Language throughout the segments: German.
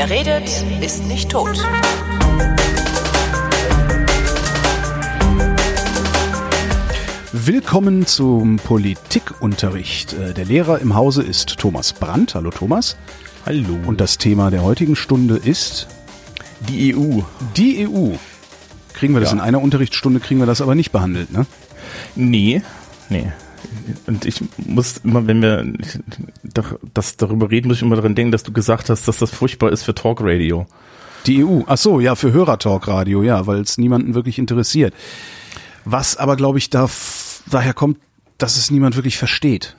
Wer redet, ist nicht tot. Willkommen zum Politikunterricht. Der Lehrer im Hause ist Thomas Brandt. Hallo Thomas. Hallo. Und das Thema der heutigen Stunde ist die EU. Die EU. Kriegen wir das in einer Unterrichtsstunde, kriegen wir das aber nicht behandelt, ne? Nee. Und ich muss immer, wenn wir das darüber reden, muss ich immer daran denken, dass du gesagt hast, dass das furchtbar ist für Talkradio. Die EU. Ach so, ja, für Hörertalkradio, ja, weil es niemanden wirklich interessiert. Was aber, glaube ich, daher kommt, dass es niemand wirklich versteht.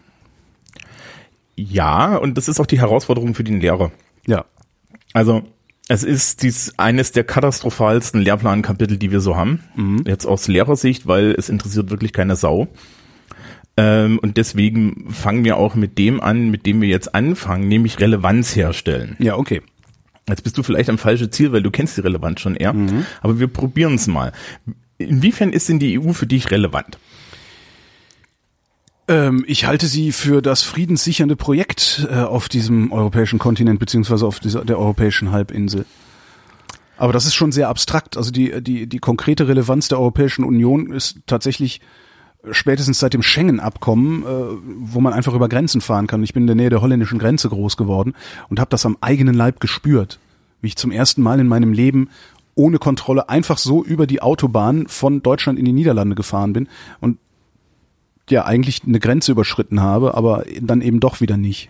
Ja, und das ist auch die Herausforderung für den Lehrer. Ja. Also, es ist eines der katastrophalsten Lehrplankapitel, die wir so haben. Jetzt aus Lehrersicht, weil es interessiert wirklich keine Sau. Und deswegen fangen wir auch mit dem an, mit dem wir jetzt anfangen, nämlich Relevanz herstellen. Ja, okay. Jetzt bist du vielleicht am falschen Ziel, weil du kennst die Relevanz schon eher. Aber wir probieren es mal. Inwiefern ist denn die EU für dich relevant? Ich halte sie für das friedenssichernde Projekt auf diesem europäischen Kontinent beziehungsweise auf der europäischen Halbinsel. Aber das ist schon sehr abstrakt. Also die konkrete Relevanz der Europäischen Union ist tatsächlich spätestens seit dem Schengen-Abkommen, wo man einfach über Grenzen fahren kann. Ich bin in der Nähe der holländischen Grenze groß geworden und habe das am eigenen Leib gespürt, wie ich zum ersten Mal in meinem Leben ohne Kontrolle einfach so über die Autobahn von Deutschland in die Niederlande gefahren bin und ja eigentlich eine Grenze überschritten habe, aber dann eben doch wieder nicht.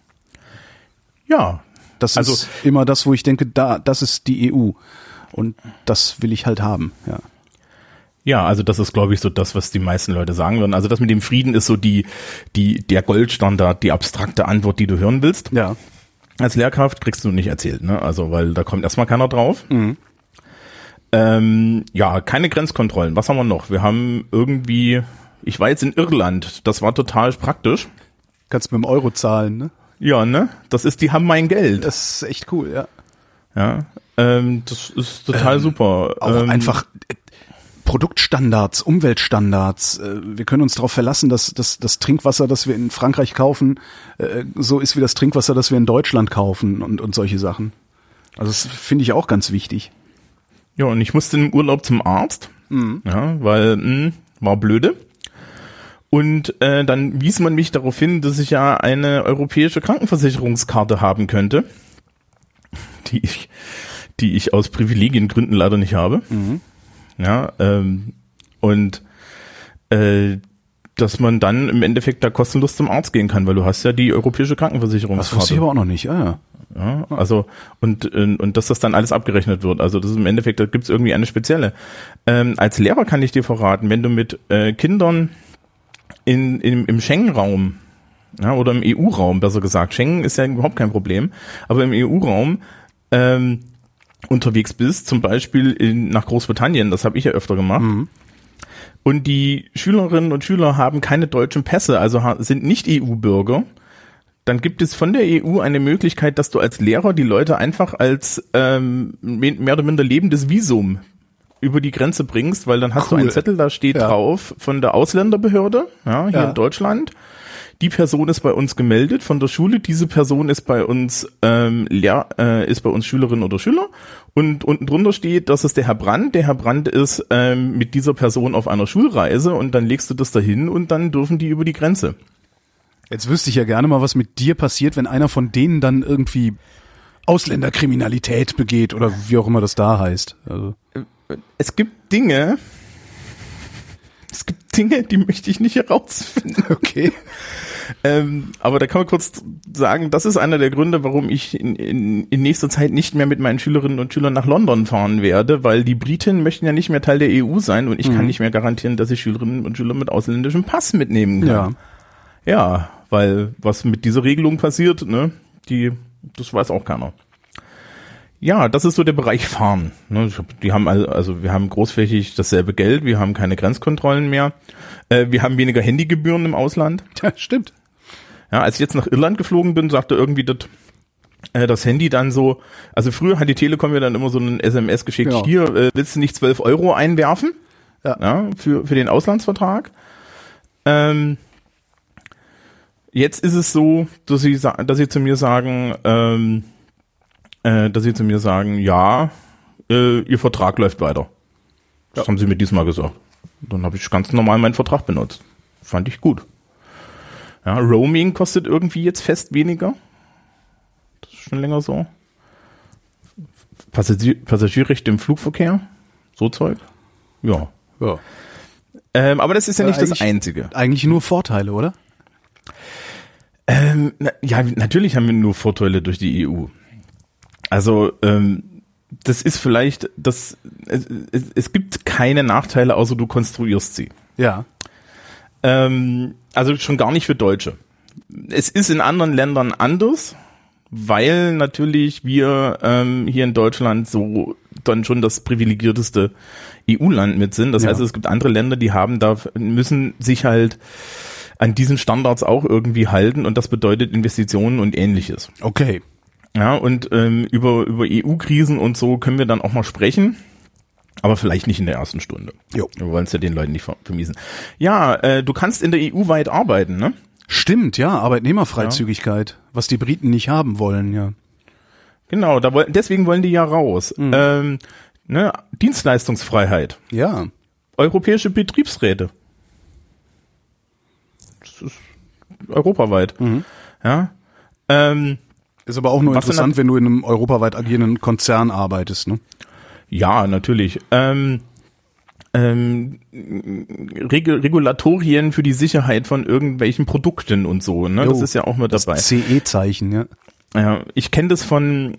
Ja. Das ist immer das, wo ich denke, das ist die EU und das will ich halt haben, ja. Ja, also das ist, glaube ich, so das, was die meisten Leute sagen würden. Also das mit dem Frieden ist so der Goldstandard, die abstrakte Antwort, die du hören willst. Ja. Als Lehrkraft kriegst du nicht erzählt, ne? Also, weil da kommt erstmal keiner drauf. Ja, keine Grenzkontrollen. Was haben wir noch? Wir haben irgendwie, ich war jetzt in Irland, das war total praktisch. Kannst mit dem Euro zahlen, ne? Ja, ne? Die haben mein Geld. Das ist echt cool, ja. Ja, das ist total super. Auch einfach Produktstandards, Umweltstandards. Wir können uns darauf verlassen, dass das Trinkwasser, das wir in Frankreich kaufen, so ist wie das Trinkwasser, das wir in Deutschland kaufen und solche Sachen. Also das finde ich auch ganz wichtig. Ja, und ich musste im Urlaub zum Arzt, ja, weil war blöde. Und dann wies man mich darauf hin, dass ich ja eine europäische Krankenversicherungskarte haben könnte, die ich aus Privilegiengründen leider nicht habe. Ja, und dass man dann im Endeffekt da kostenlos zum Arzt gehen kann, weil du hast ja die europäische Krankenversicherungskarte. Das wusste ich aber auch noch nicht, ja. Also und dass das dann alles abgerechnet wird. Also das ist im Endeffekt, da gibt's irgendwie eine spezielle. Als Lehrer kann ich dir verraten, wenn du mit Kindern im Schengen-Raum, ja, oder im EU-Raum, besser gesagt, Schengen ist ja überhaupt kein Problem, aber im EU-Raum unterwegs bist, zum Beispiel nach Großbritannien, das habe ich ja öfter gemacht, und die Schülerinnen und Schüler haben keine deutschen Pässe, also sind nicht EU-Bürger, dann gibt es von der EU eine Möglichkeit, dass du als Lehrer die Leute einfach als mehr oder minder lebendes Visum über die Grenze bringst, weil dann hast du einen Zettel, da steht drauf von der Ausländerbehörde, ja, hier in Deutschland. Die Person ist bei uns gemeldet von der Schule, diese Person ist bei uns ist bei uns Schülerin oder Schüler und unten drunter steht, das ist der Herr Brandt ist mit dieser Person auf einer Schulreise und dann legst du das dahin und dann dürfen die über die Grenze. Jetzt wüsste ich ja gerne mal, was mit dir passiert, wenn einer von denen dann irgendwie Ausländerkriminalität begeht oder wie auch immer das da heißt. Also. Es gibt Dinge, die möchte ich nicht herausfinden. Okay. Aber da kann man kurz sagen, das ist einer der Gründe, warum ich in nächster Zeit nicht mehr mit meinen Schülerinnen und Schülern nach London fahren werde, weil die Briten möchten ja nicht mehr Teil der EU sein und ich kann nicht mehr garantieren, dass ich Schülerinnen und Schüler mit ausländischem Pass mitnehmen kann. Ja, weil was mit dieser Regelung passiert, ne, das weiß auch keiner. Ja, das ist so der Bereich Fahren. Wir haben großflächig dasselbe Geld, wir haben keine Grenzkontrollen mehr, wir haben weniger Handygebühren im Ausland. Ja, stimmt. Ja, als ich jetzt nach Irland geflogen bin, sagte irgendwie das Handy dann so, also früher hat die Telekom ja dann immer so einen SMS geschickt, hier, willst du nicht 12 € einwerfen? Ja, für den Auslandsvertrag. Jetzt ist es so, dass sie zu mir sagen, dass sie zu mir sagen, ja, ihr Vertrag läuft weiter. Das haben sie mir diesmal gesagt. Dann habe ich ganz normal meinen Vertrag benutzt. Fand ich gut. Ja, Roaming kostet irgendwie jetzt fest weniger. Das ist schon länger so. Passagierrechte im Flugverkehr. So Zeug. Ja. Aber das ist ja nicht das Einzige. Eigentlich nur Vorteile, oder? Ja, natürlich haben wir nur Vorteile durch die EU. Also, das ist vielleicht, es gibt keine Nachteile, außer du konstruierst sie. Ja. Also schon gar nicht für Deutsche. Es ist in anderen Ländern anders, weil natürlich wir hier in Deutschland so dann schon das privilegierteste EU-Land mit sind. Das heißt, es gibt andere Länder, die müssen sich halt an diesen Standards auch irgendwie halten und das bedeutet Investitionen und Ähnliches. Okay. Ja, und über EU-Krisen und so können wir dann auch mal sprechen, aber vielleicht nicht in der ersten Stunde. Jo. Wir wollen es ja den Leuten nicht vermiesen. Ja, du kannst in der EU weit arbeiten, ne? Stimmt, ja, Arbeitnehmerfreizügigkeit, was die Briten nicht haben wollen, ja. Genau, deswegen wollen die ja raus. Dienstleistungsfreiheit. Ja. Europäische Betriebsräte. Das ist europaweit. Ja. Ist aber auch nur interessant, wenn du in einem europaweit agierenden Konzern arbeitest, ne? Ja, natürlich. Regulatorien für die Sicherheit von irgendwelchen Produkten und so, ne? Das ist ja auch mit dabei. Das CE-Zeichen, ja. Ja, ich kenne das von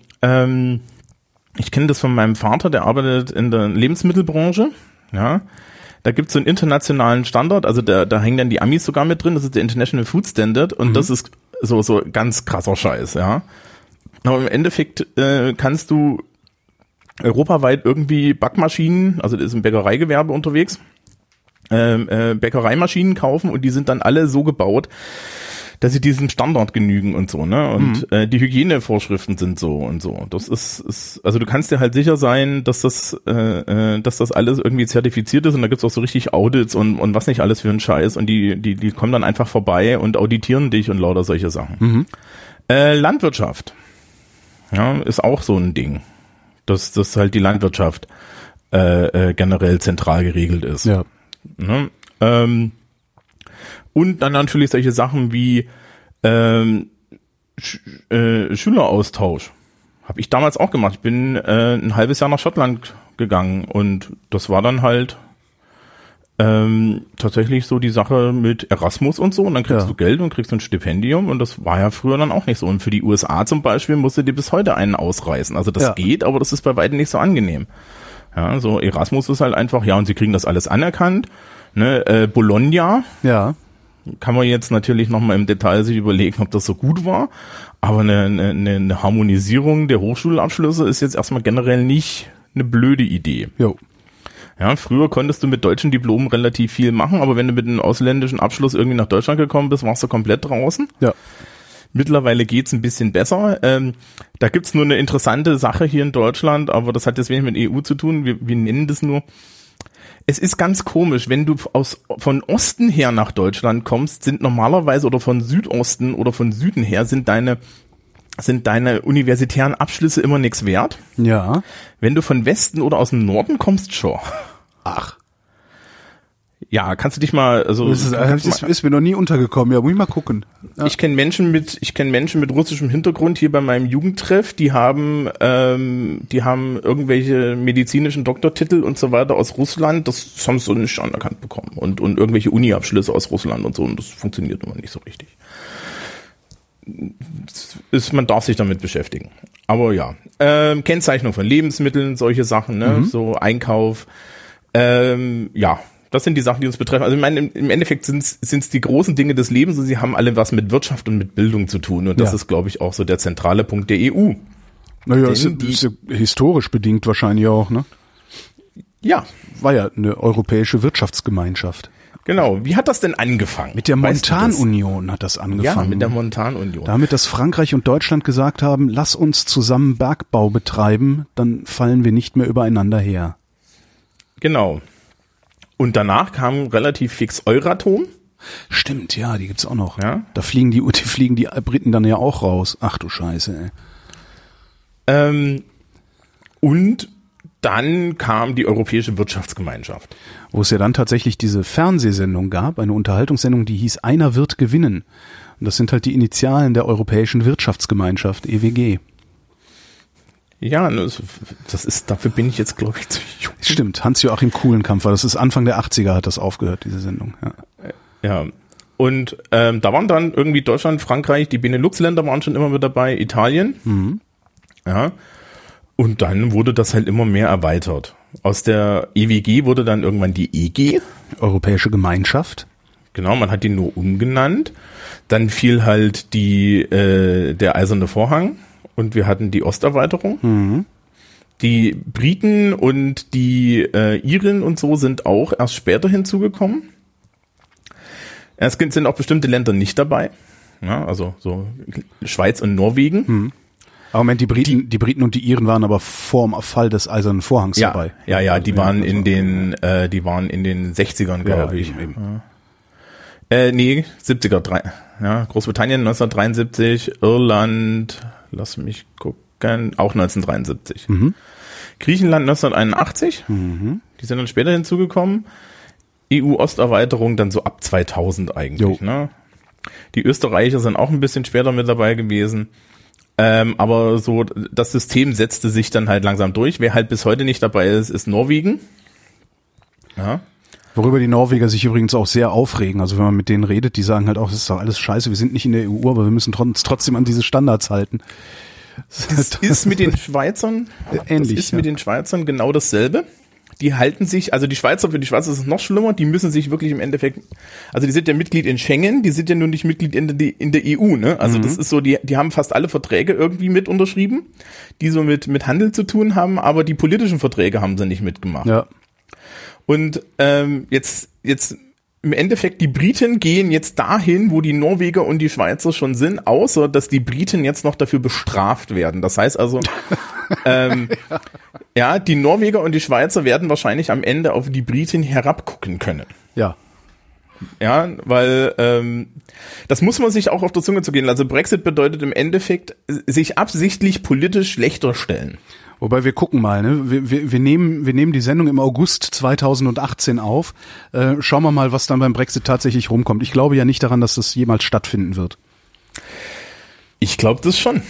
meinem Vater, der arbeitet in der Lebensmittelbranche, ja. Da gibt's so einen internationalen Standard, also da hängen dann die Amis sogar mit drin, das ist der International Food Standard und das ist so ganz krasser Scheiß, ja. Aber im Endeffekt kannst du europaweit irgendwie Backmaschinen, also das ist im Bäckereigewerbe unterwegs, Bäckereimaschinen kaufen und die sind dann alle so gebaut, dass sie diesem Standard genügen und so, ne? Und die Hygienevorschriften sind so und so. Das ist also du kannst dir halt sicher sein, dass das alles irgendwie zertifiziert ist und da gibt's auch so richtig Audits und was nicht alles für einen Scheiß und die kommen dann einfach vorbei und auditieren dich und lauter solche Sachen. Landwirtschaft, ja, ist auch so ein Ding, dass halt die Landwirtschaft generell zentral geregelt ist. Ja. Ne? Und dann natürlich solche Sachen wie Schüleraustausch. Habe ich damals auch gemacht. Ich bin ein halbes Jahr nach Schottland gegangen und das war dann halt tatsächlich so die Sache mit Erasmus und so und dann kriegst du Geld und kriegst ein Stipendium und das war ja früher dann auch nicht so. Und für die USA zum Beispiel musst du dir bis heute einen ausreißen. Also das geht, aber das ist bei weitem nicht so angenehm. Ja, so Erasmus ist halt einfach, ja, und sie kriegen das alles anerkannt. Ne, Bologna. Ja. Kann man jetzt natürlich nochmal im Detail sich überlegen, ob das so gut war. Aber eine Harmonisierung der Hochschulabschlüsse ist jetzt erstmal generell nicht eine blöde Idee. Jo. Ja, früher konntest du mit deutschen Diplomen relativ viel machen, aber wenn du mit einem ausländischen Abschluss irgendwie nach Deutschland gekommen bist, warst du komplett draußen. Ja. Mittlerweile geht's ein bisschen besser. Da gibt's nur eine interessante Sache hier in Deutschland, aber das hat jetzt wenig mit EU zu tun. Wir nennen das nur. Es ist ganz komisch, wenn du von Osten her nach Deutschland kommst, sind normalerweise oder von Südosten oder von Süden her sind deine universitären Abschlüsse immer nichts wert. Ja. Wenn du von Westen oder aus dem Norden kommst, schon. Ach. Ja, kannst du dich mal, also. Ist mir noch nie untergekommen, ja, muss ich mal gucken. Ja. Ich kenne Menschen mit russischem Hintergrund hier bei meinem Jugendtreff, die haben irgendwelche medizinischen Doktortitel und so weiter aus Russland, das haben sie so nicht anerkannt bekommen und irgendwelche Uni-Abschlüsse aus Russland und so und das funktioniert immer nicht so richtig. Man darf sich damit beschäftigen. Aber ja, Kennzeichnung von Lebensmitteln, solche Sachen, ne, so Einkauf, ja. Das sind die Sachen, die uns betreffen. Also ich meine, im Endeffekt sind's die großen Dinge des Lebens und sie haben alle was mit Wirtschaft und mit Bildung zu tun. Und das ist, glaube ich, auch so der zentrale Punkt der EU. Naja, ist ja historisch bedingt wahrscheinlich auch, ne? Ja. War ja eine europäische Wirtschaftsgemeinschaft. Genau. Wie hat das denn angefangen? Mit der Montanunion hat das angefangen. Ja, mit der Montanunion. Damit, dass Frankreich und Deutschland gesagt haben, lass uns zusammen Bergbau betreiben, dann fallen wir nicht mehr übereinander her. Genau. Und danach kam relativ fix Euratom. Stimmt, ja, die gibt's auch noch. Ja? Da fliegen die Briten dann ja auch raus. Ach du Scheiße, Und dann kam die Europäische Wirtschaftsgemeinschaft. Wo es ja dann tatsächlich diese Fernsehsendung gab, eine Unterhaltungssendung, die hieß Einer wird gewinnen. Und das sind halt die Initialen der Europäischen Wirtschaftsgemeinschaft, EWG. Ja, dafür bin ich jetzt, glaube ich, zu jung. Stimmt, Hans-Joachim Kulenkampf war, das ist Anfang der 80er hat das aufgehört, diese Sendung. Ja. Und da waren dann irgendwie Deutschland, Frankreich, die Benelux-Länder waren schon immer mit dabei, Italien. Mhm. Ja. Und dann wurde das halt immer mehr erweitert. Aus der EWG wurde dann irgendwann die EG. Europäische Gemeinschaft. Genau, man hat die nur umgenannt. Dann fiel halt der eiserne Vorhang und wir hatten die Osterweiterung. Mhm. Die Briten und die Iren und so sind auch erst später hinzugekommen. Es sind auch bestimmte Länder nicht dabei. Ja, also so Schweiz und Norwegen. Mhm. Aber Moment, die Briten und die Iren waren aber vorm Fall des Eisernen Vorhangs dabei. Ja, die waren in den 60ern, glaube ich. Eben. Nee, 70er, Großbritannien 1973, Irland, lass mich gucken, auch 1973. Mhm. Griechenland 1981, die sind dann später hinzugekommen. EU-Osterweiterung dann so ab 2000 eigentlich. Ne? Die Österreicher sind auch ein bisschen später mit dabei gewesen. Aber so das System setzte sich dann halt langsam durch. Wer halt bis heute nicht dabei ist, ist Norwegen. Ja. Worüber die Norweger sich übrigens auch sehr aufregen. Also wenn man mit denen redet, die sagen halt auch, das ist doch alles scheiße, wir sind nicht in der EU, aber wir müssen uns trotzdem an diese Standards halten. Das ist mit den Schweizern ähnlich. Das ist mit den Schweizern genau dasselbe. Die halten sich, also für die Schweizer ist es noch schlimmer, die müssen sich wirklich im Endeffekt, also die sind ja Mitglied in Schengen, die sind ja nur nicht Mitglied in der EU, ne? Also das ist so, die haben fast alle Verträge irgendwie mit unterschrieben, die so mit Handel zu tun haben, aber die politischen Verträge haben sie nicht mitgemacht. Ja. Und jetzt im Endeffekt, die Briten gehen jetzt dahin, wo die Norweger und die Schweizer schon sind, außer dass die Briten jetzt noch dafür bestraft werden. Das heißt also, ja, die Norweger und die Schweizer werden wahrscheinlich am Ende auf die Briten herabgucken können. Ja. Ja, weil das muss man sich auch auf der Zunge zu gehen. Also Brexit bedeutet im Endeffekt, sich absichtlich politisch schlechter stellen. Wobei wir gucken mal, ne? Wir nehmen die Sendung im August 2018 auf. Schauen wir mal, was dann beim Brexit tatsächlich rumkommt. Ich glaube ja nicht daran, dass das jemals stattfinden wird. Ich glaube das schon.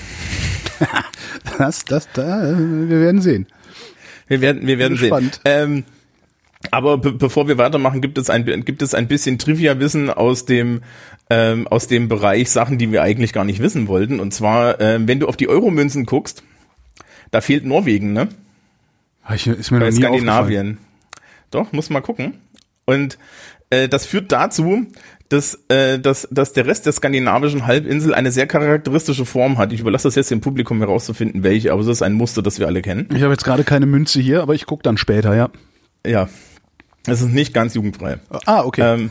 Wir werden sehen. Wir werden sehen. Aber bevor wir weitermachen, gibt es ein bisschen Trivia-Wissen aus dem Bereich Sachen, die wir eigentlich gar nicht wissen wollten. Und zwar, wenn du auf die Euromünzen guckst, da fehlt Norwegen, ne? Ist mir noch nie Skandinavien. Doch, muss mal gucken. Und das führt dazu, dass der Rest der skandinavischen Halbinsel eine sehr charakteristische Form hat. Ich überlasse das jetzt dem Publikum herauszufinden, welche, aber es ist ein Muster, das wir alle kennen. Ich habe jetzt gerade keine Münze hier, aber ich gucke dann später, ja. Ja, es ist nicht ganz jugendfrei. Ah, okay.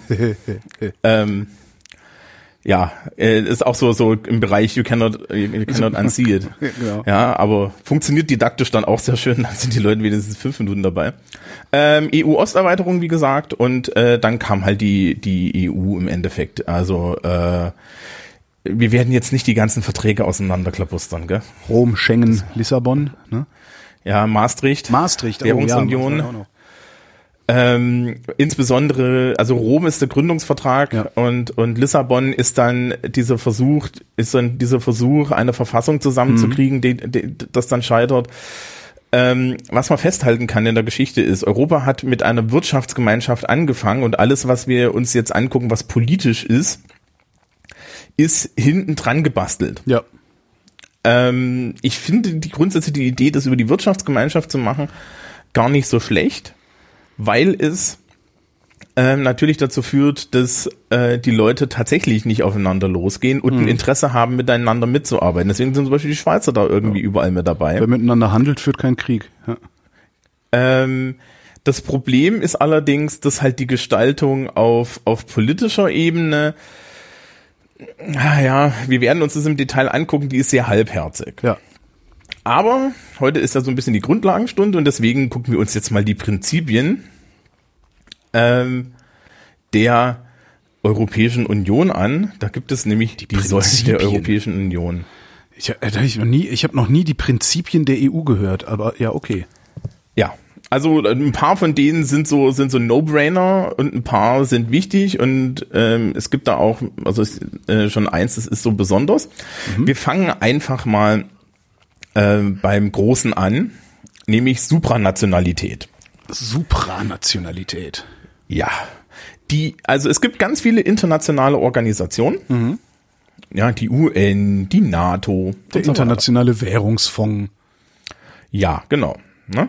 Ja, ist auch so im Bereich you cannot unsee it. Genau. Ja, aber funktioniert didaktisch dann auch sehr schön, dann sind die Leute wenigstens 5 Minuten dabei. EU-Osterweiterung, wie gesagt, und dann kam halt die EU im Endeffekt. Also wir werden jetzt nicht die ganzen Verträge auseinanderklabustern, gell? Rom, Schengen, Lissabon, ne? Ja, Maastricht, Währungsunion. Ja, insbesondere, also Rom ist der Gründungsvertrag, ja. und Lissabon ist dann dieser Versuch, eine Verfassung zusammenzukriegen, das dann scheitert. Was man festhalten kann in der Geschichte ist, Europa hat mit einer Wirtschaftsgemeinschaft angefangen und alles, was wir uns jetzt angucken, was politisch ist hinten dran gebastelt. Ja. Ich finde die Idee, das über die Wirtschaftsgemeinschaft zu machen, gar nicht so schlecht, weil es natürlich dazu führt, dass die Leute tatsächlich nicht aufeinander losgehen und ein Interesse haben, miteinander mitzuarbeiten. Deswegen sind zum Beispiel die Schweizer da irgendwie überall mit dabei. Wer miteinander handelt, führt keinen Krieg. Ja. Das Problem ist allerdings, dass halt die Gestaltung auf politischer Ebene, ja, wir werden uns das im Detail angucken, die ist sehr halbherzig. Ja. Aber heute ist ja so ein bisschen die Grundlagenstunde und deswegen gucken wir uns jetzt mal die Prinzipien der Europäischen Union an. Da gibt es nämlich die Säulen der Europäischen Union. Ich habe noch nie die Prinzipien der EU gehört, aber ja, okay. Ja, also ein paar von denen sind so No-Brainer und ein paar sind wichtig und es gibt da auch, also schon eins, das ist so besonders. Wir fangen einfach mal beim Großen an, nämlich Supranationalität. Supranationalität. Ja, also es gibt ganz viele internationale Organisationen. Ja, die UN, die NATO. Der internationale Währungsfonds. Ja, genau. Ne?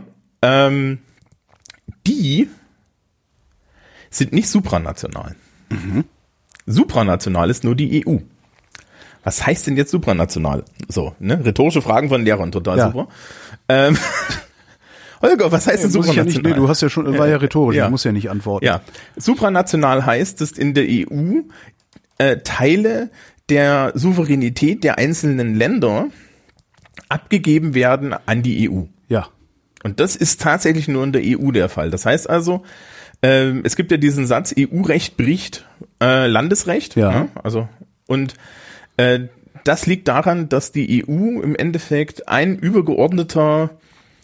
Die sind nicht supranational. Supranational ist nur die EU. Was heißt denn jetzt supranational? So, ne? Rhetorische Fragen von Lehrern, total super. Holger, was heißt denn supranational? Du hast ja schon, war ja rhetorisch, du musst ja nicht antworten. Ja, supranational heißt, dass in der EU Teile der Souveränität der einzelnen Länder abgegeben werden an die EU. Ja. Und das ist tatsächlich nur in der EU der Fall. Das heißt also, es gibt ja diesen Satz, EU-Recht bricht Landesrecht. Ja. Ne? Also, und das liegt daran, dass die EU im Endeffekt ein übergeordneter,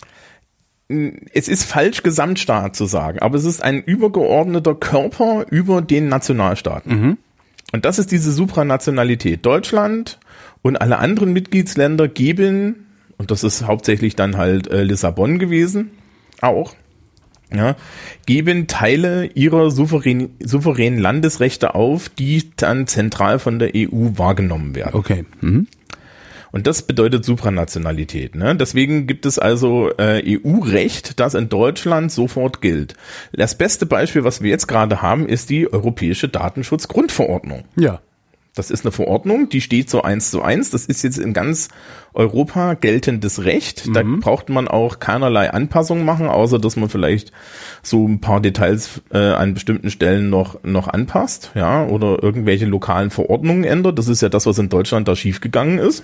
es ist falsch, Gesamtstaat zu sagen, aber es ist ein übergeordneter Körper über den Nationalstaaten. Und das ist diese Supranationalität. Deutschland und alle anderen Mitgliedsländer geben, und das ist hauptsächlich dann halt Lissabon gewesen, auch, ja, geben Teile ihrer souveränen Landesrechte auf, die dann zentral von der EU wahrgenommen werden. Okay. Und das bedeutet Supranationalität. Ne? Deswegen gibt es also EU-Recht, das in Deutschland sofort gilt. Das beste Beispiel, was wir jetzt gerade haben, ist die Europäische Datenschutzgrundverordnung. Ja. Das ist eine Verordnung, die steht so 1:1. Das ist jetzt in ganz Europa geltendes Recht. Da braucht man auch keinerlei Anpassungen machen, außer dass man vielleicht so ein paar Details an bestimmten Stellen noch anpasst, ja, oder irgendwelche lokalen Verordnungen ändert. Das ist ja das, was in Deutschland da schiefgegangen ist.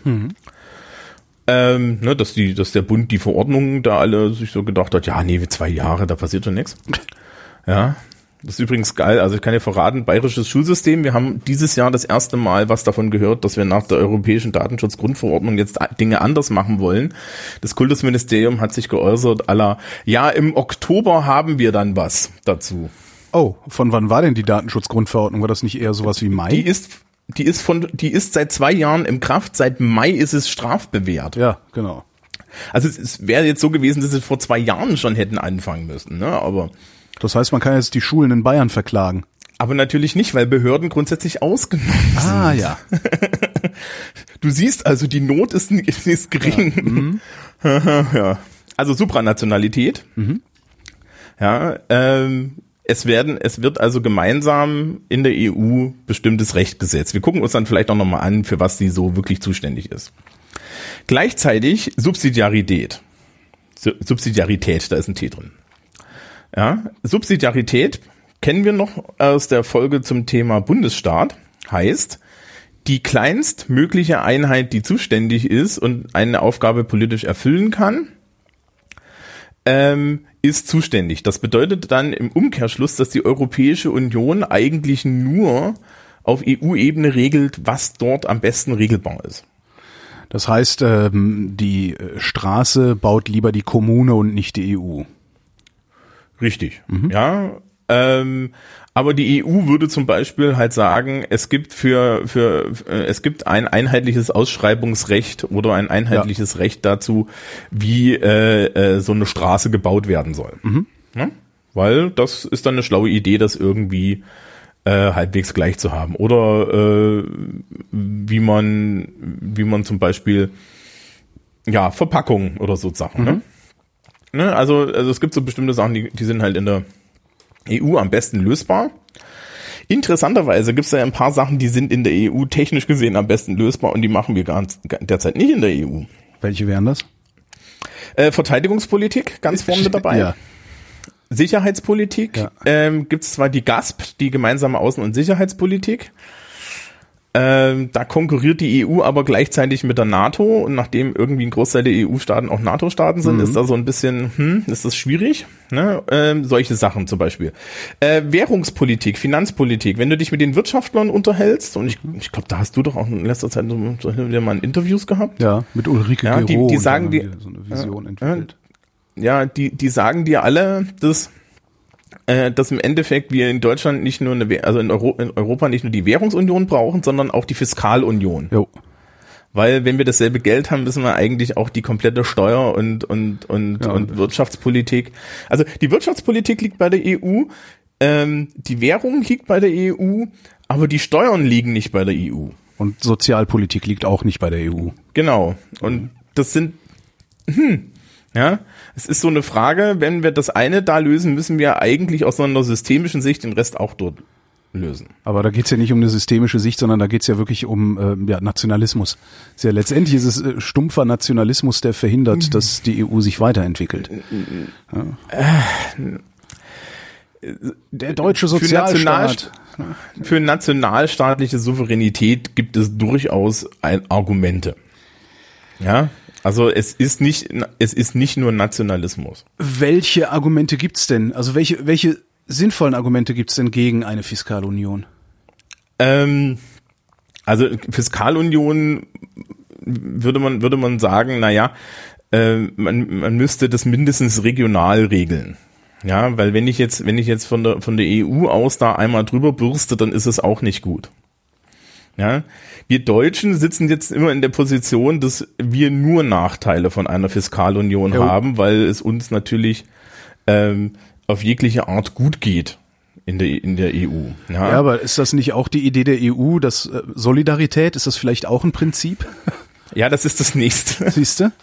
Ne, dass der Bund die Verordnungen da alle sich so gedacht hat, ja, nee, 2 Jahre, da passiert schon nichts. Ja. Das ist übrigens geil, also ich kann dir verraten, bayerisches Schulsystem, wir haben dieses Jahr das erste Mal was davon gehört, dass wir nach der Europäischen Datenschutzgrundverordnung jetzt Dinge anders machen wollen. Das Kultusministerium hat sich geäußert, ja, im Oktober haben wir dann was dazu. Oh, von wann war denn die Datenschutzgrundverordnung? War das nicht eher sowas wie Mai? Die ist seit 2 Jahren in Kraft, seit Mai ist es strafbewehrt. Ja, genau. Also es wäre jetzt so gewesen, dass sie vor 2 Jahren schon hätten anfangen müssen, ne, aber... Das heißt, man kann jetzt die Schulen in Bayern verklagen. Aber natürlich nicht, weil Behörden grundsätzlich ausgenommen sind. Ah, ja. Du siehst also, die Not ist gering. Ja. Ja. Also Supranationalität. Ja, es wird also gemeinsam in der EU bestimmtes Recht gesetzt. Wir gucken uns dann vielleicht auch nochmal an, für was sie so wirklich zuständig ist. Gleichzeitig Subsidiarität, da ist ein T drin. Ja, Subsidiarität kennen wir noch aus der Folge zum Thema Bundesstaat. Heißt, die kleinstmögliche Einheit, die zuständig ist und eine Aufgabe politisch erfüllen kann, ist zuständig. Das bedeutet dann im Umkehrschluss, dass die Europäische Union eigentlich nur auf EU-Ebene regelt, was dort am besten regelbar ist. Das heißt, die Straße baut lieber die Kommune und nicht die EU. Richtig, ja. Aber die EU würde zum Beispiel halt sagen, es gibt es gibt ein einheitliches Ausschreibungsrecht oder ein einheitliches Recht dazu, wie so eine Straße gebaut werden soll. Ja? Weil das ist dann eine schlaue Idee, das irgendwie halbwegs gleich zu haben. Oder wie man zum Beispiel Verpackungen oder so Sachen. Ne? Also es gibt so bestimmte Sachen, die sind halt in der EU am besten lösbar. Interessanterweise gibt es ja ein paar Sachen, die sind in der EU technisch gesehen am besten lösbar und die machen wir derzeit nicht in der EU. Welche wären das? Verteidigungspolitik, ganz vorne mit dabei. Ja. Sicherheitspolitik, gibt es zwar die GASP, die gemeinsame Außen- und Sicherheitspolitik. Da konkurriert die EU aber gleichzeitig mit der NATO und nachdem irgendwie ein Großteil der EU-Staaten auch NATO-Staaten sind, ist da so ein bisschen, ist das schwierig, ne? Solche Sachen zum Beispiel. Währungspolitik, Finanzpolitik, wenn du dich mit den Wirtschaftlern unterhältst, und ich glaube, da hast du doch auch in letzter Zeit wieder mal Interviews gehabt. Ja, mit Ulrike Gero. Die sagen dir, so eine Vision entwickelt. Ja, die sagen dir alle, dass im Endeffekt wir in Deutschland nicht nur in Europa nicht nur die Währungsunion brauchen, sondern auch die Fiskalunion. Jo. Weil wenn wir dasselbe Geld haben, müssen wir eigentlich auch die komplette Steuer und Wirtschaftspolitik. Also die Wirtschaftspolitik liegt bei der EU, die Währung liegt bei der EU, aber die Steuern liegen nicht bei der EU. Und Sozialpolitik liegt auch nicht bei der EU. Genau. Und das sind ja, es ist so eine Frage, wenn wir das eine da lösen, müssen wir eigentlich aus so einer systemischen Sicht den Rest auch dort lösen. Aber da geht's ja nicht um eine systemische Sicht, sondern da geht's ja wirklich um Nationalismus. Ja, letztendlich ist es stumpfer Nationalismus, der verhindert, dass die EU sich weiterentwickelt. Ja. Der deutsche Sozialstaat. Für nationalstaatliche Souveränität gibt es durchaus Argumente. Ja. Also es ist nicht nur Nationalismus. Welche Argumente gibt's denn? Also welche sinnvollen Argumente gibt's denn gegen eine Fiskalunion? Also Fiskalunion würde man sagen, man müsste das mindestens regional regeln. Ja, weil wenn ich jetzt von der EU aus da einmal drüber bürste, dann ist es auch nicht gut. Ja, wir Deutschen sitzen jetzt immer in der Position, dass wir nur Nachteile von einer Fiskalunion haben, weil es uns natürlich auf jegliche Art gut geht in der EU. Ja, aber ist das nicht auch die Idee der EU, dass Solidarität, ist das vielleicht auch ein Prinzip? Ja, das ist das Nächste. Siehst du?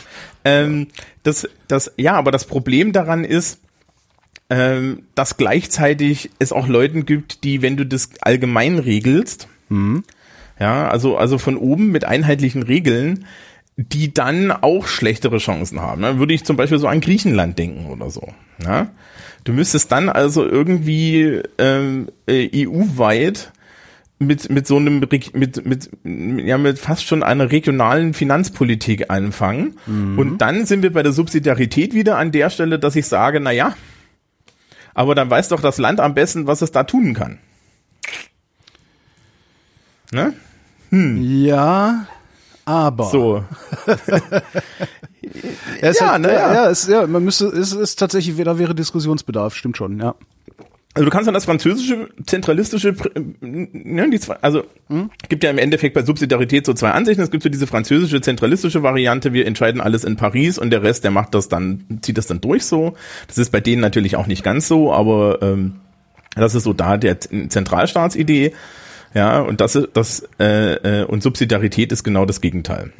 Aber das Problem daran ist, dass gleichzeitig es auch Leuten gibt, die, wenn du das allgemein regelst, ja, also von oben mit einheitlichen Regeln, die dann auch schlechtere Chancen haben. Dann würde ich zum Beispiel so an Griechenland denken oder so. Ja? Du müsstest dann also irgendwie EU-weit mit so einem mit fast schon einer regionalen Finanzpolitik anfangen. Und dann sind wir bei der Subsidiarität wieder an der Stelle, dass ich sage, aber dann weiß doch das Land am besten, was es da tun kann. Ne? Ja, aber. So. Es ist tatsächlich, da wäre Diskussionsbedarf, stimmt schon, ja. Also du kannst dann das französische, zentralistische, gibt ja im Endeffekt bei Subsidiarität so zwei Ansichten. Es gibt so diese französische, zentralistische Variante, wir entscheiden alles in Paris und der Rest, der zieht das dann durch so. Das ist bei denen natürlich auch nicht ganz so, aber das ist so da der Zentralstaatsidee. Ja, und und Subsidiarität ist genau das Gegenteil.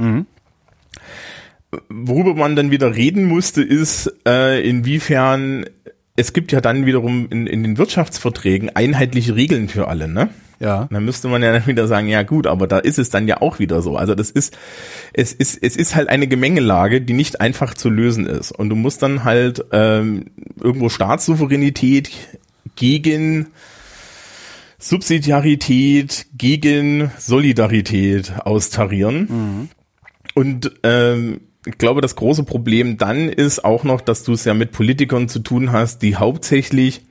Worüber man dann wieder reden musste, ist, inwiefern, es gibt ja dann wiederum in den Wirtschaftsverträgen einheitliche Regeln für alle, ne? Ja. Dann müsste man ja dann wieder sagen, ja gut, aber da ist es dann ja auch wieder so. Also es ist halt eine Gemengelage, die nicht einfach zu lösen ist. Und du musst dann halt irgendwo Staatssouveränität gegen Subsidiarität gegen Solidarität austarieren. Und ich glaube, das große Problem dann ist auch noch, dass du es ja mit Politikern zu tun hast, die hauptsächlich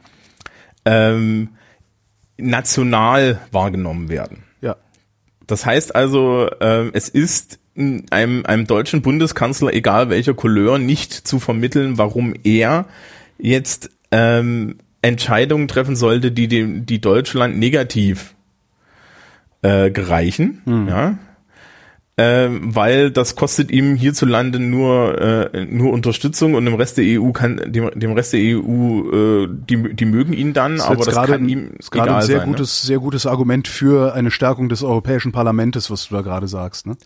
national wahrgenommen werden. Ja. Das heißt also, es ist einem deutschen Bundeskanzler, egal welcher Couleur, nicht zu vermitteln, warum er jetzt Entscheidungen treffen sollte, die Deutschland negativ gereichen, ja, weil das kostet ihm hierzulande nur Unterstützung und dem Rest der EU die mögen ihn dann, aber das kann ihm gerade ein sehr gutes Argument für eine Stärkung des Europäischen Parlamentes, was du da gerade sagst, ne?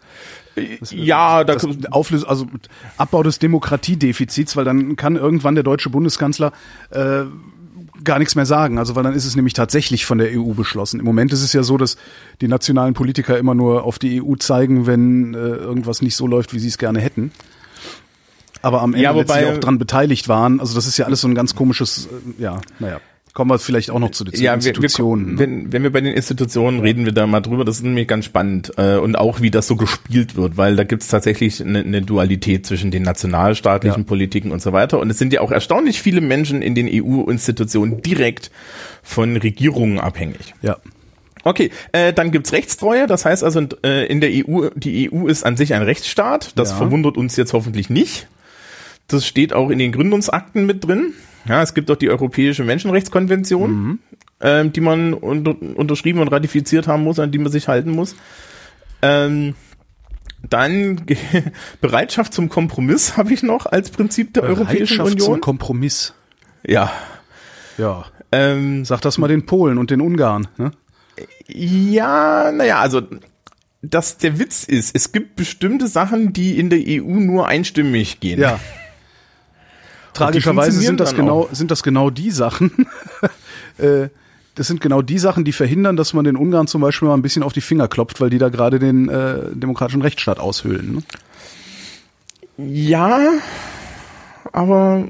Abbau des Demokratiedefizits, weil dann kann irgendwann der deutsche Bundeskanzler gar nichts mehr sagen, also weil dann ist es nämlich tatsächlich von der EU beschlossen. Im Moment ist es ja so, dass die nationalen Politiker immer nur auf die EU zeigen, wenn irgendwas nicht so läuft, wie sie es gerne hätten. Aber am Ende letztlich auch dran beteiligt waren. Also das ist ja alles so ein ganz komisches, Kommen wir vielleicht auch noch zu den Institutionen. Wenn wir bei den Institutionen reden wir da mal drüber, das ist nämlich ganz spannend. Und auch wie das so gespielt wird, weil da gibt's tatsächlich eine Dualität zwischen den nationalstaatlichen Politiken und so weiter. Und es sind ja auch erstaunlich viele Menschen in den EU-Institutionen direkt von Regierungen abhängig. Ja. Okay, dann gibt's Rechtstreue, das heißt also in der EU, die EU ist an sich ein Rechtsstaat, das verwundert uns jetzt hoffentlich nicht. Das steht auch in den Gründungsakten mit drin. Ja, es gibt auch die Europäische Menschenrechtskonvention, die man unterschrieben und ratifiziert haben muss, an die man sich halten muss. Dann Bereitschaft zum Kompromiss habe ich noch als Prinzip der Europäischen Union. Bereitschaft zum Kompromiss. Ja. Ja. Sag das mal den Polen und den Ungarn, ne? Ja, naja, also der Witz ist, es gibt bestimmte Sachen, die in der EU nur einstimmig gehen. Ja. Tragischerweise sind das genau die Sachen. Das sind genau die Sachen, die verhindern, dass man den Ungarn zum Beispiel mal ein bisschen auf die Finger klopft, weil die da gerade den demokratischen Rechtsstaat aushöhlen. Ne? Ja, aber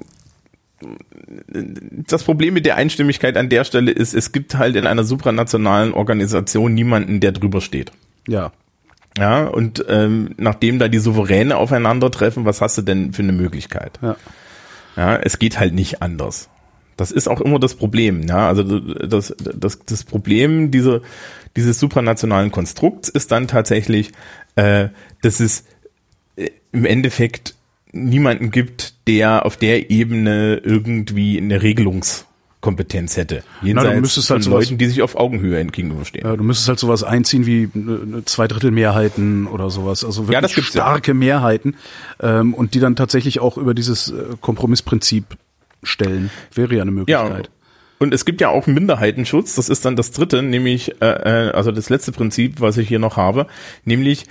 das Problem mit der Einstimmigkeit an der Stelle ist, es gibt halt in einer supranationalen Organisation niemanden, der drüber steht. Ja. Ja, und nachdem da die Souveräne aufeinandertreffen, was hast du denn für eine Möglichkeit? Ja. Ja, es geht halt nicht anders. Das ist auch immer das Problem. Ja, also das Problem dieses supranationalen Konstrukts ist dann tatsächlich, dass es im Endeffekt niemanden gibt, der auf der Ebene irgendwie eine Regelungskompetenz hätte. Jenseits von Leuten, die sich auf Augenhöhe gegenüberstehen. Ja, du müsstest halt sowas einziehen wie eine Zweidrittelmehrheiten oder sowas. Also wirklich starke Mehrheiten und die dann tatsächlich auch über dieses Kompromissprinzip stellen. Wäre ja eine Möglichkeit. Ja. Und es gibt ja auch Minderheitenschutz. Das ist dann das dritte, nämlich also das letzte Prinzip, was ich hier noch habe, nämlich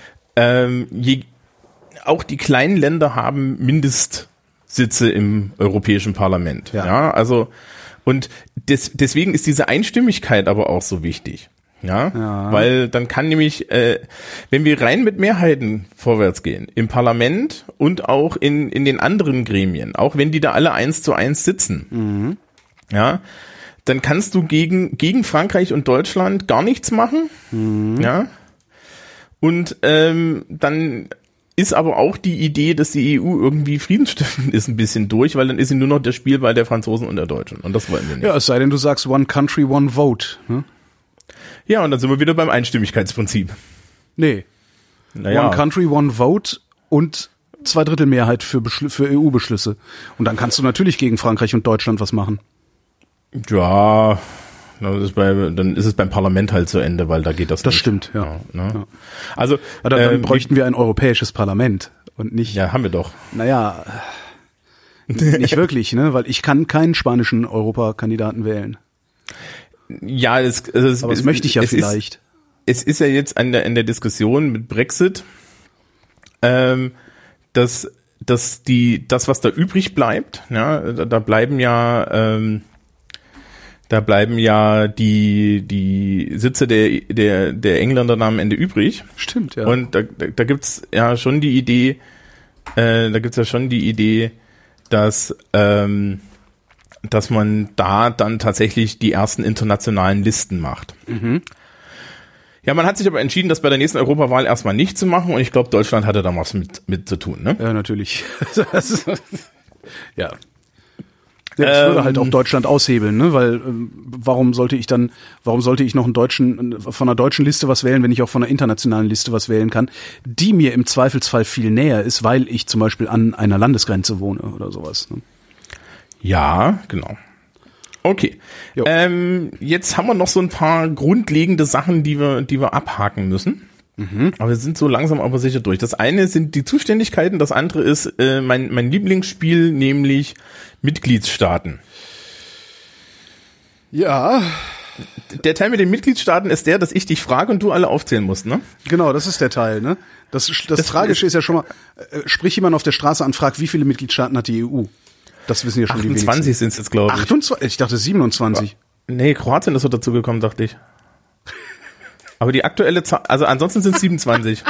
auch die kleinen Länder haben Mindestsitze im Europäischen Parlament. Ja, also und deswegen ist diese Einstimmigkeit aber auch so wichtig. Ja. Weil dann kann nämlich, wenn wir rein mit Mehrheiten vorwärts gehen, im Parlament und auch in den anderen Gremien, auch wenn die da alle 1:1 sitzen, ja, dann kannst du gegen Frankreich und Deutschland gar nichts machen. Ja. Und dann ist aber auch die Idee, dass die EU irgendwie friedensstiftend ist, ein bisschen durch, weil dann ist sie nur noch der Spielball der Franzosen und der Deutschen. Und das wollen wir nicht. Ja, es sei denn, du sagst One Country, One Vote. Hm? Ja, und dann sind wir wieder beim Einstimmigkeitsprinzip. Nee. Naja. One Country, One Vote und Zweidrittelmehrheit für EU-Beschlüsse. Und dann kannst du natürlich gegen Frankreich und Deutschland was machen. Ja, dann ist es beim Parlament halt zu Ende, weil da geht das nicht. Das stimmt, ja. Ja. Also dann bräuchten wir ein europäisches Parlament und nicht. Ja, haben wir doch. Naja, nicht wirklich, ne? Weil ich kann keinen spanischen Europakandidaten wählen. Ja, aber das möchte ich ja vielleicht. Es ist ja jetzt an der Diskussion mit Brexit, dass was da übrig bleibt, ja, da bleiben ja die Sitze der Engländer am Ende übrig. Stimmt, ja. Und da gibt's ja schon die Idee, dass man da dann tatsächlich die ersten internationalen Listen macht. Mhm. Ja, man hat sich aber entschieden, das bei der nächsten Europawahl erstmal nicht zu machen, und ich glaube, Deutschland hatte da was mit zu tun, ne? Ja, natürlich. Ja. Das würde halt auch Deutschland aushebeln, ne? Weil warum sollte ich noch von einer deutschen Liste was wählen, wenn ich auch von einer internationalen Liste was wählen kann, die mir im Zweifelsfall viel näher ist, weil ich zum Beispiel an einer Landesgrenze wohne oder sowas, ne? Ja, genau. Okay. Jetzt haben wir noch so ein paar grundlegende Sachen, die wir abhaken müssen. Mhm. Aber wir sind so langsam aber sicher durch. Das eine sind die Zuständigkeiten, das andere ist mein Lieblingsspiel, nämlich Mitgliedstaaten. Ja. Der Teil mit den Mitgliedstaaten ist der, dass ich dich frage und du alle aufzählen musst, ne? Genau, das ist der Teil, ne? Das Tragische ist ja schon mal, sprich jemand auf der Straße an, fragt, wie viele Mitgliedstaaten hat die EU? Das wissen ja schon 28 die wenigsten. 28 sind es jetzt, glaube ich. 28? Ich dachte 27. Nee, Kroatien ist so dazu gekommen, dachte ich. Aber die aktuelle Zahl, also ansonsten sind es 27.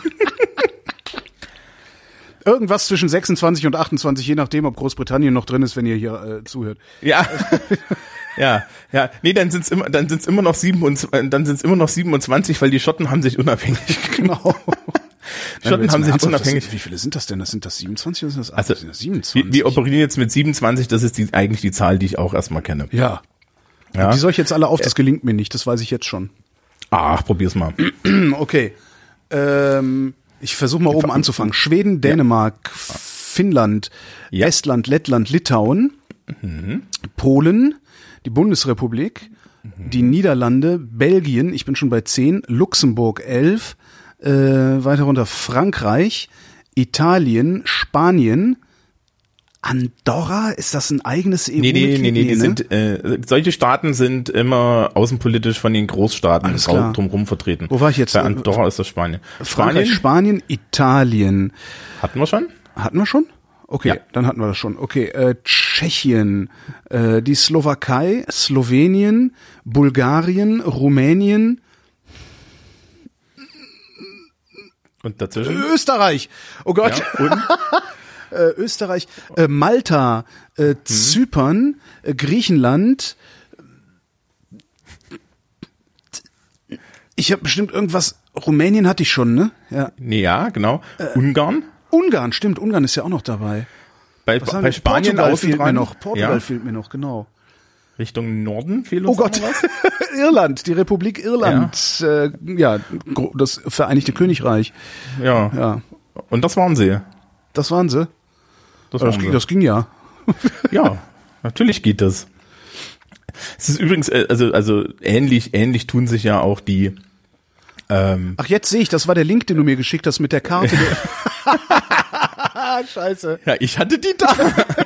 Irgendwas zwischen 26 und 28, je nachdem, ob Großbritannien noch drin ist, wenn ihr hier zuhört. Ja. Nee, dann sind's immer noch 27, weil die Schotten haben sich unabhängig. Genau. Schotten haben sich unabhängig. Wie viele sind das denn? Sind das 27 oder sind das 8? Also, Sind das 27? wir operieren jetzt mit 27, das ist eigentlich die Zahl, die ich auch erstmal kenne. Ja. Ja. Die soll ich jetzt alle auf, das gelingt mir nicht, das weiß ich jetzt schon. Ach, probier's mal. Okay. Ich versuche mal oben anzufangen. Schweden, Dänemark, Finnland, Estland, Lettland, Litauen, Polen, die Bundesrepublik, die Niederlande, Belgien, ich bin schon bei 10, Luxemburg 11, weiter runter Frankreich, Italien, Spanien, Andorra, ist das ein eigenes EU-Mitglied? Nee, die sind, solche Staaten sind immer außenpolitisch von den Großstaaten drumherum vertreten. Wo war ich jetzt? Bei Andorra ist das Spanien. Frankreich, Spanien, Italien. Hatten wir schon? Hatten wir schon? Okay, Ja. dann hatten wir das schon. Okay, Tschechien, die Slowakei, Slowenien, Bulgarien, Rumänien, Und dazwischen? Österreich. Oh Gott. Ja, und? Österreich, Malta, Zypern, Griechenland. Ich habe bestimmt irgendwas. Rumänien hatte ich schon, ne? Ja. Nee, ja, genau. Ungarn? Ungarn, stimmt. Ungarn ist ja auch noch dabei. Bei Spanien Portugal fehlt mir dran. noch. Portugal Ja. fehlt mir noch, genau. Richtung Norden fehlt Oh uns Gott, noch was? Irland, die Republik Irland, das Vereinigte Königreich. Ja. Ja, Und das waren sie. das waren sie. Das ging ja. Ja, natürlich geht das. Es ist übrigens, also ähnlich tun sich ja auch die, Ach, jetzt sehe ich, das war der Link, den du mir geschickt hast mit der Karte. Scheiße. ja, ich hatte die da.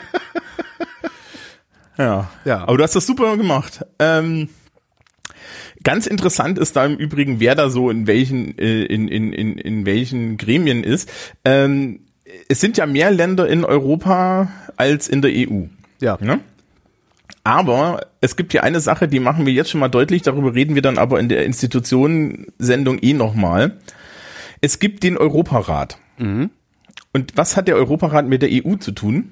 Ja. Aber du hast das super gemacht. Ganz interessant ist da im Übrigen, wer da so in welchen Gremien ist. Es sind ja mehr Länder in Europa als in der EU. Ja. Ne? Aber es gibt hier eine Sache, die machen wir jetzt schon mal deutlich, darüber reden wir dann aber in der Institutionensendung nochmal. Es gibt den Europarat. Mhm. Und was hat der Europarat mit der EU zu tun?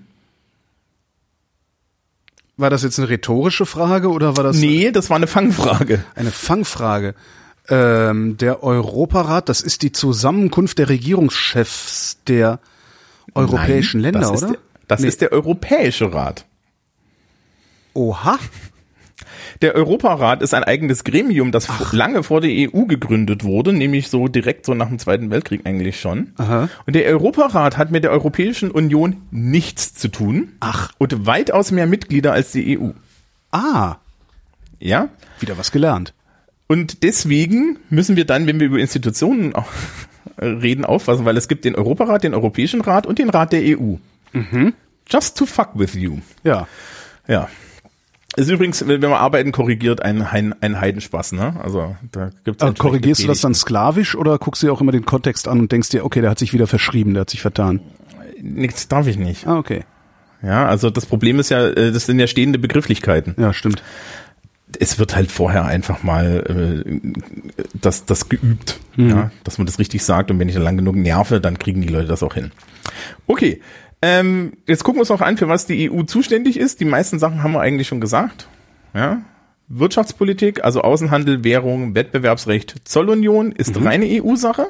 War das jetzt eine rhetorische Frage oder war das Nee, das war eine Fangfrage. eine Fangfrage? Der Europarat, das ist die Zusammenkunft der Regierungschefs der europäischen Nein, Länder, das oder? Das ist der Europäische Rat. Oha. Der Europarat ist ein eigenes Gremium, das lange vor der EU gegründet wurde, nämlich so direkt so nach dem Zweiten Weltkrieg eigentlich schon. Aha. Und der Europarat hat mit der Europäischen Union nichts zu tun. Ach. Und weitaus mehr Mitglieder als die EU. Ah, Ja? wieder was gelernt. Und deswegen müssen wir dann, wenn wir über Institutionen auch reden, aufpassen, weil es gibt den Europarat, den Europäischen Rat und den Rat der EU. Just to fuck with you. Ja. Ja. Ist übrigens, wenn man Arbeiten korrigiert, ein Heidenspaß, ne? Also da gibt's Aber korrigierst du das dann sklavisch oder guckst du dir auch immer den Kontext an und denkst dir, okay, der hat sich wieder verschrieben, der hat sich vertan? Nichts darf ich nicht. Ah, okay. Ja, also das Problem ist ja, das sind ja stehende Begrifflichkeiten. Ja, stimmt. Es wird halt vorher einfach mal das geübt, ja, dass man das richtig sagt, und wenn ich dann lang genug nerve, dann kriegen die Leute das auch hin. Okay. Jetzt gucken wir uns auch an, für was die EU zuständig ist. Die meisten Sachen haben wir eigentlich schon gesagt. Ja? Wirtschaftspolitik, also Außenhandel, Währung, Wettbewerbsrecht, Zollunion ist reine EU-Sache.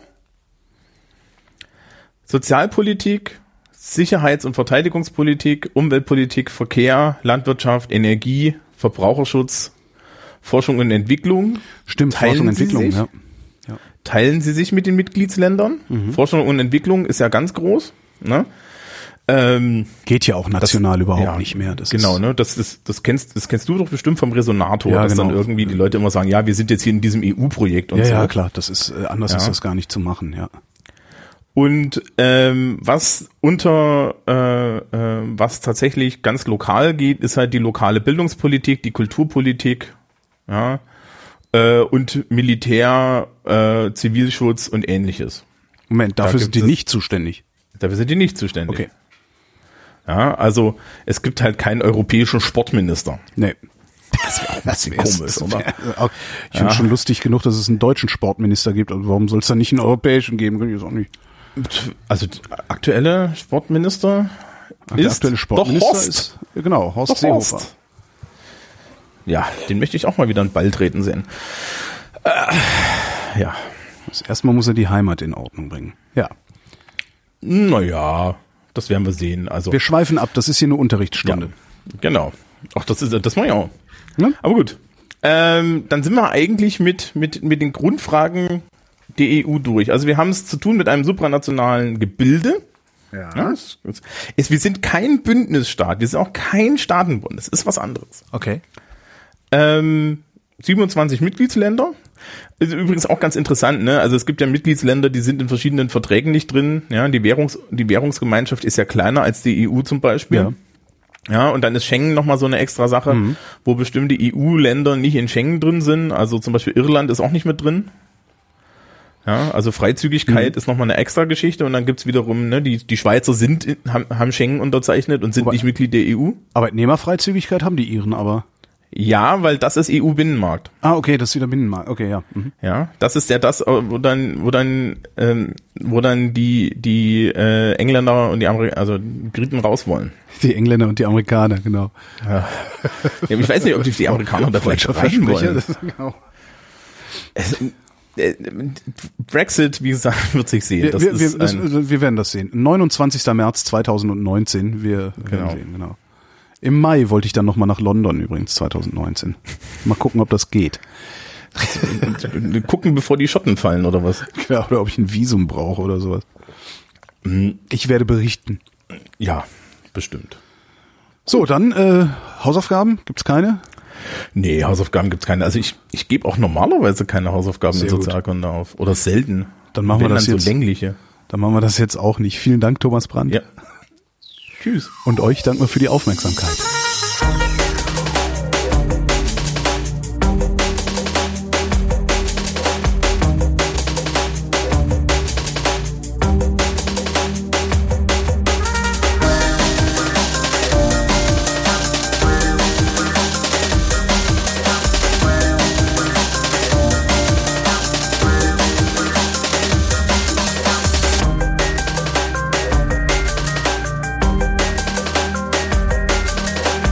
Sozialpolitik, Sicherheits- und Verteidigungspolitik, Umweltpolitik, Verkehr, Landwirtschaft, Energie, Verbraucherschutz, Forschung und Entwicklung. Stimmt, Teilen Forschung und Sie Entwicklung, sich? ja. Teilen sie sich mit den Mitgliedsländern. Forschung und Entwicklung ist ja ganz groß. Ne? Geht ja auch national überhaupt ja, nicht mehr. Das genau, ist, ne? Das kennst du doch bestimmt vom Resonator, Ja, dass genau. dann irgendwie die Leute immer sagen, ja, wir sind jetzt hier in diesem EU-Projekt und ja, so. ja, klar, das ist, anders Ja. ist das gar nicht zu machen, ja. Und was was tatsächlich ganz lokal geht, ist halt die lokale Bildungspolitik, die Kulturpolitik, ja, und Militär, Zivilschutz und Ähnliches. Moment, dafür Da sind gibt die es- nicht zuständig. Dafür sind die nicht zuständig. Okay. Ja, also es gibt halt keinen europäischen Sportminister. Nee. Das wäre auch ein bisschen komisch, oder? Ich finde schon lustig genug, dass es einen deutschen Sportminister gibt. Also warum soll es dann nicht einen europäischen geben? Kann ich das auch nicht. Also aktuelle Sportminister Der aktuelle Sportminister doch Horst. ist, genau, Horst Doch Seehofer. Horst. Ja, den möchte ich auch mal wieder in den Ball treten sehen. Ja. Erstmal muss er die Heimat in Ordnung bringen. Ja. Naja, das werden wir sehen. Also Wir schweifen ab, das ist hier eine Unterrichtsstunde. ja, genau. Ach, das mache ich auch. Ja? Aber gut. Dann sind wir eigentlich mit den Grundfragen der EU durch. Also wir haben es zu tun mit einem supranationalen Gebilde. Ja, wir sind kein Bündnisstaat, wir sind auch kein Staatenbund, das ist was anderes. Okay. 27 Mitgliedsländer. Ist übrigens auch ganz interessant, ne? Also es gibt ja Mitgliedsländer, die sind in verschiedenen Verträgen nicht drin. Ja, die Währungsgemeinschaft ist ja kleiner als die EU zum Beispiel. Ja. Ja, und dann ist Schengen nochmal so eine extra Sache, wo bestimmte EU-Länder nicht in Schengen drin sind. Also zum Beispiel Irland ist auch nicht mit drin. Ja, also Freizügigkeit ist nochmal eine extra Geschichte. Und dann gibt's wiederum, ne, die Schweizer haben Schengen unterzeichnet und sind nicht Mitglied der EU. Arbeitnehmerfreizügigkeit haben die Iren aber. Ja, weil das ist EU-Binnenmarkt. Ah, okay, das ist wieder Binnenmarkt. Okay, ja. Mhm. Ja, das ist ja das, wo dann die Engländer und die also die Briten raus wollen. Die Engländer und die Amerikaner, genau. Ja. Ja, ich weiß nicht, ob die Amerikaner da vielleicht rein wollen. Genau. Brexit, wie gesagt, wird sich sehen. Wir werden das sehen. 29. März 2019. Wir werden sehen, genau. Im Mai wollte ich dann nochmal nach London übrigens, 2019. Mal gucken, ob das geht. Gucken, bevor die Schotten fallen, oder was? Ja, oder ob ich ein Visum brauche oder sowas. Ich werde berichten. Ja, bestimmt. So, dann Hausaufgaben, gibt's keine? Nee, Hausaufgaben gibt's keine. Also ich gebe auch normalerweise keine Hausaufgaben in Sozialkunde auf. Oder selten. Dann machen wir das dann jetzt. So längliche. Dann machen wir das jetzt auch nicht. Vielen Dank, Thomas Brandt. Ja. Tschüss. Und euch danken wir für die Aufmerksamkeit.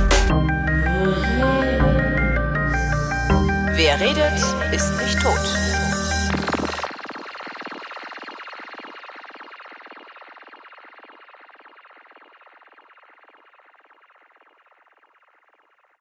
Wer redet, ist nicht tot.